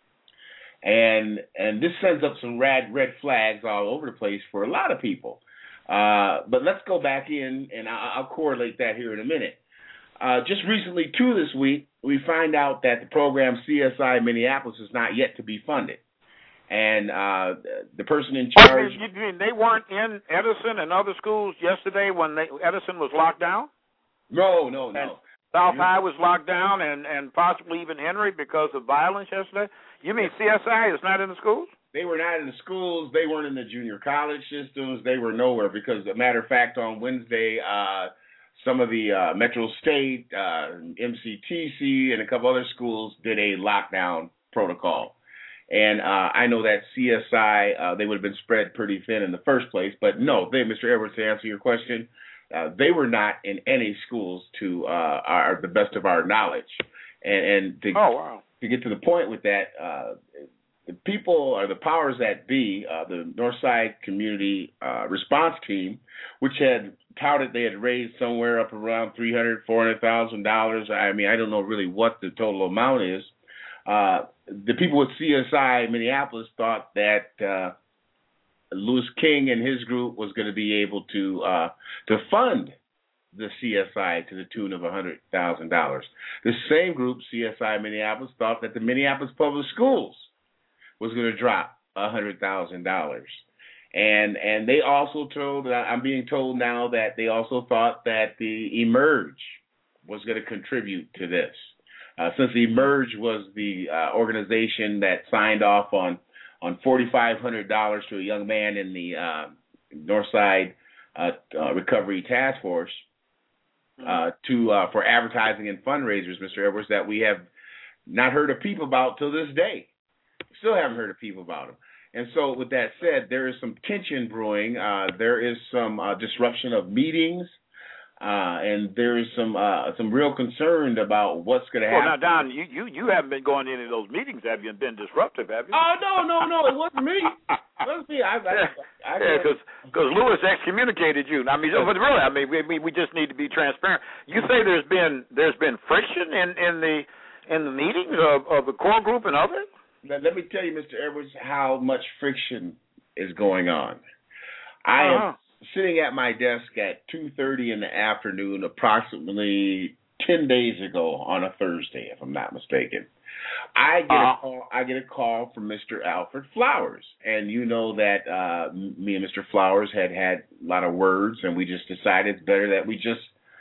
And this sends up some red flags all over the place for a lot of people. But let's go back in, and I'll correlate that here in a minute. Just recently, too, this week, we find out that the program CSI Minneapolis is not yet to be funded. And the person in charge... You mean they weren't in Edison and other schools yesterday when Edison was locked down? No. And South High was locked down and possibly even Henry because of violence yesterday? You mean CSI is not in the schools? They were not in the schools. They weren't in the junior college systems. They were nowhere because, as a matter of fact, on Wednesday, some of the Metro State, MCTC, and a couple other schools did a lockdown protocol. And I know that CSI, they would have been spread pretty thin in the first place. But no, Mr. Edwards, to answer your question, they were not in any schools to the best of our knowledge. And to get to the point with that, the people or the powers that be, the Northside Community Response Team, which had touted they had raised somewhere up around $300,000-$400,000. I mean, I don't know really what the total amount is. The people with CSI Minneapolis thought that Louis King and his group was going to be able to fund the CSI to the tune of $100,000. The same group, CSI Minneapolis, thought that the Minneapolis Public Schools was going to drop $100,000. And they also told, I'm being told now that they also thought that the Emerge was going to contribute to this. Since the Emerge was the organization that signed off on $4,500 to a young man in the Northside Recovery Task Force for advertising and fundraisers, Mr. Edwards, that we have not heard a peep about till this day. Still haven't heard a peep about them. And so with that said, there is some tension brewing. There is some disruption of meetings. And there is some real concern about what's going to happen. Well, now, Don, you haven't been going to any of those meetings, have you? Been disruptive, have you? Oh, no, it wasn't me. It wasn't me. Because Lewis excommunicated you. I mean, but really, I mean, we just need to be transparent. You say there's been friction in the meetings of the core group and others? Let me tell you, Mr. Edwards, how much friction is going on. I am sitting at my desk at 2:30 in the afternoon, approximately 10 days ago on a Thursday, if I'm not mistaken. I get a call from Mr. Alfred Flowers, and you know that me and Mr. Flowers had a lot of words, and we just decided it's better that we just,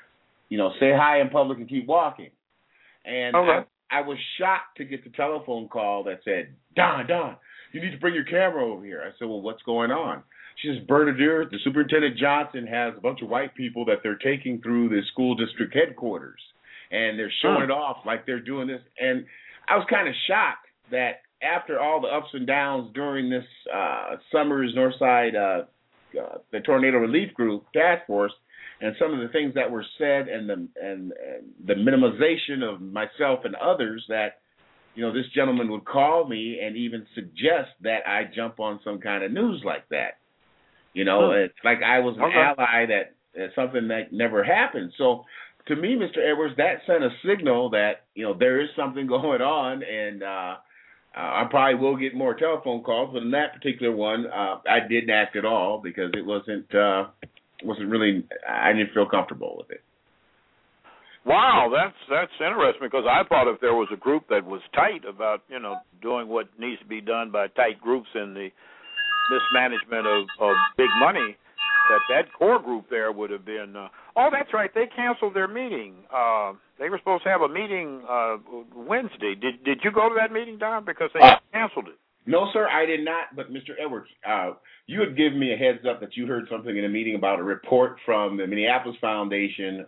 say hi in public and keep walking. And I was shocked to get the telephone call that said, Don, you need to bring your camera over here. I said, well, what's going on? She says, Bernadette, the Superintendent Johnson has a bunch of white people that they're taking through the school district headquarters, and they're showing it off like they're doing this. And I was kind of shocked that after all the ups and downs during this summer's Northside, the Tornado Relief Group task force, and some of the things that were said and the minimization of myself and others, that this gentleman would call me and even suggest that I jump on some kind of news like that. It's like I was an ally, that something that never happened. So to me, Mr. Edwards, that sent a signal that, there is something going on, and I probably will get more telephone calls. But in that particular one, I didn't act at all because it wasn't really, I didn't feel comfortable with it. Wow, that's interesting, because I thought if there was a group that was tight about, doing what needs to be done by tight groups in the mismanagement of big money, that core group there would have been. That's right. They canceled their meeting. They were supposed to have a meeting Wednesday. Did you go to that meeting, Don? Because they canceled it. No, sir, I did not. But Mr. Edwards, you had given me a heads up that you heard something in a meeting about a report from the Minneapolis Foundation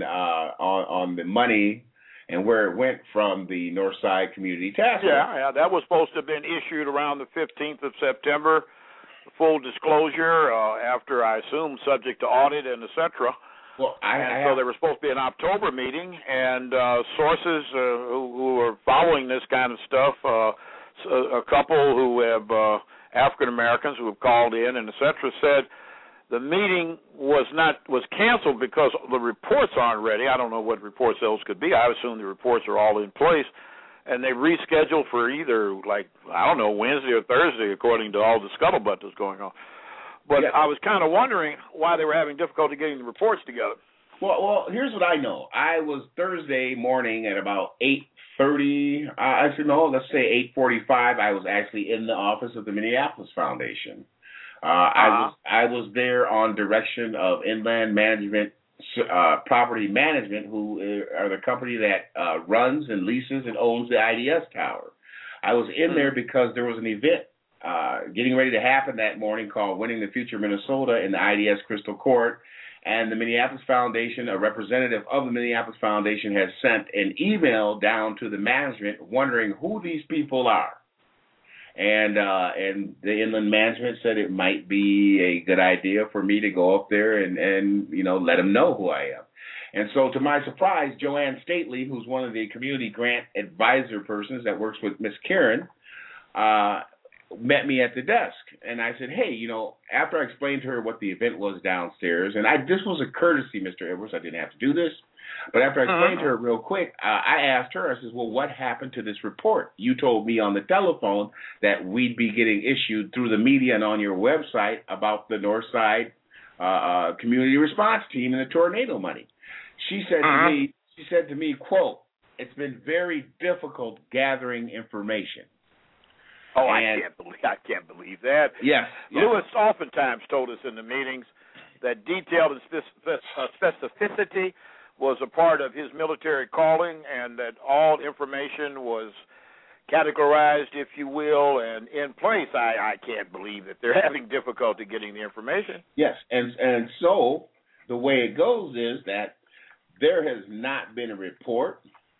on the money and where it went from the Northside Community Task Force. Yeah, that was supposed to have been issued around the 15th of September. Full disclosure, after, I assume, subject to audit and et cetera. Well, so there was supposed to be an October meeting, and sources who are following this kind of stuff, a couple who have African Americans who have called in and et cetera, said the meeting was canceled because the reports aren't ready. I don't know what reports those could be. I assume the reports are all in place. And they rescheduled for either, Wednesday or Thursday, according to all the scuttlebutt that's going on. But yeah. I was kind of wondering why they were having difficulty getting the reports together. Well, here's what I know. I was Thursday morning at about 8:30. Let's say 8:45. I was actually in the office of the Minneapolis Foundation. I was there on direction of Inland Management Property Management, who are the company that runs and leases and owns the IDS Tower. I was in there because there was an event getting ready to happen that morning called Winning the Future Minnesota in the IDS Crystal Court. And the Minneapolis Foundation, a representative of the Minneapolis Foundation, has sent an email down to the management wondering who these people are. And the inland management said it might be a good idea for me to go up there and let them know who I am. And so, to my surprise, Joanne Stately, who's one of the community grant advisor persons that works with Miss Karen, met me at the desk. And I said, hey, after I explained to her what the event was downstairs, and this was a courtesy, Mr. Edwards, I didn't have to do this, but after I explained to her real quick, I asked her, I said, well, what happened to this report? You told me on the telephone that we'd be getting issued through the media and on your website about the Northside Community Response Team and the tornado money. She said to me, quote, it's been very difficult gathering information. Oh, I can't believe that. Yes. Lewis oftentimes told us in the meetings that detail and specificity was a part of his military calling, and that all information was categorized, if you will, and in place. I can't believe that they're having difficulty getting the information. Yes, and so the way it goes is that there has not been a report.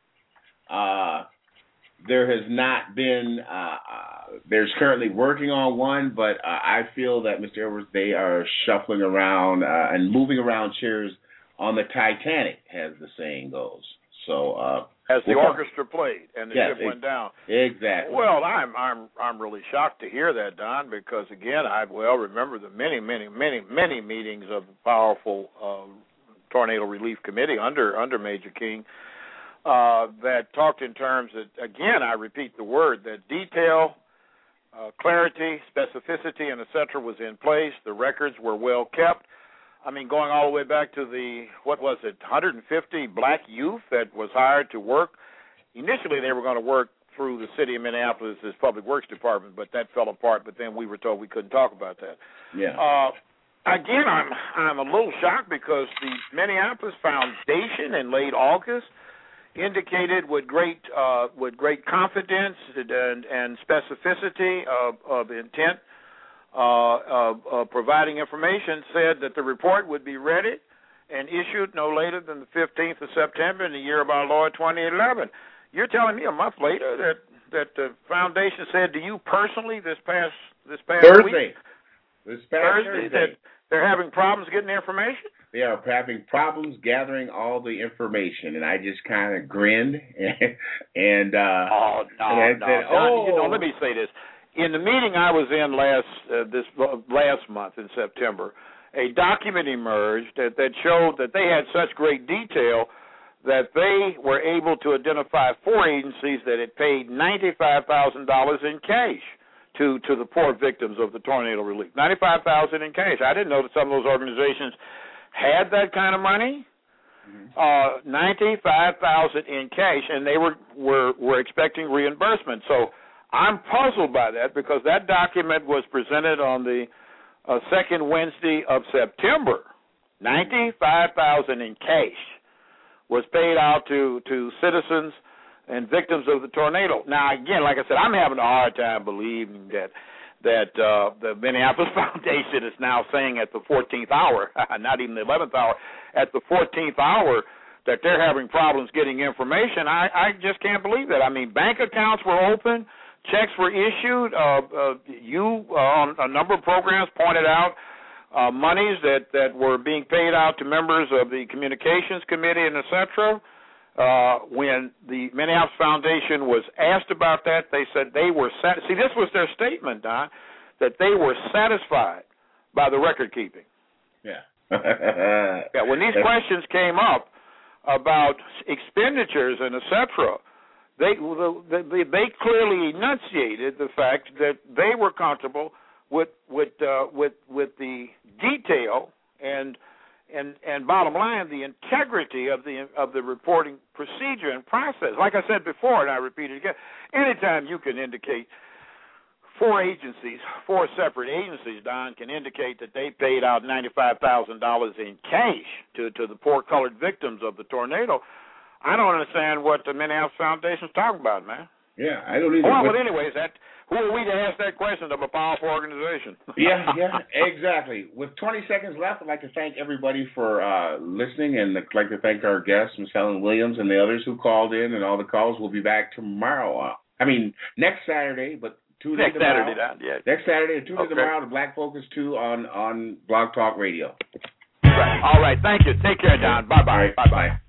There has not been, there's currently working on one, but I feel that, Mr. Edwards, they are shuffling around and moving around chairs on the Titanic, as the saying goes. So as the orchestra played and the ship went down. Exactly. Well, I'm really shocked to hear that, Don, because again, I remember the many meetings of the powerful Tornado Relief Committee under Major King that talked in terms that, again, I repeat the word, that detail, clarity, specificity, and et cetera was in place. The records were well kept. I mean, going all the way back to the, 150 black youth that was hired to work. Initially, they were going to work through the city of Minneapolis' Public Works Department, but that fell apart. But then we were told we couldn't talk about that. Yeah. Again, I'm a little shocked because the Minneapolis Foundation in late August indicated with great confidence and specificity of intent of providing information, said that the report would be ready and issued no later than the 15th of September in the year of our Lord 2011. You're telling me a month later that the foundation said to you personally this past Thursday. week? Thursday. That they're having problems getting the information? They are having problems gathering all the information, and I just kind of grinned and no. Let me say this. In the meeting I was in last month in September, a document emerged that showed that they had such great detail that they were able to identify 4 agencies that had paid $95,000 in cash to the poor victims of the tornado relief. $95,000 in cash. I didn't know that some of those organizations had that kind of money. $95,000 in cash, and they were expecting reimbursement. So I'm puzzled by that because that document was presented on the second Wednesday of September. $95,000 in cash was paid out to citizens and victims of the tornado. Now, again, like I said, I'm having a hard time believing that the Minneapolis Foundation is now saying at the 14th hour, not even the 11th hour, at the 14th hour, that they're having problems getting information. I just can't believe that. I mean, bank accounts were open, checks were issued. You, on a number of programs, pointed out monies that were being paid out to members of the Communications Committee and et cetera. When the Minneapolis Foundation was asked about that, they said they were see, this was their statement, Don, that they were satisfied by the record keeping. Yeah. Yeah. When these questions came up about expenditures and et cetera, they clearly enunciated the fact that they were comfortable with the detail and bottom line, the integrity of the reporting procedure and process. Like I said before, and I repeat it again, anytime you can indicate 4 separate agencies, Don, can indicate that they paid out $95,000 in cash to the poor colored victims of the tornado, I don't understand what the Minneapolis Foundation is talking about, man. Yeah, I don't either. Well, but anyways, who are we to ask that question of a powerful organization? yeah, exactly. With 20 seconds left, I'd like to thank everybody for listening, and I'd like to thank our guests, Ms. Helen Williams, and the others who called in, and all the calls. We'll be back tomorrow. Next Saturday, but tune in tomorrow. Next Saturday, and tune in tomorrow to Black Focus 2 on Blog Talk Radio. Right. All right. Thank you. Take care, Don. Bye-bye. Right. Bye-bye.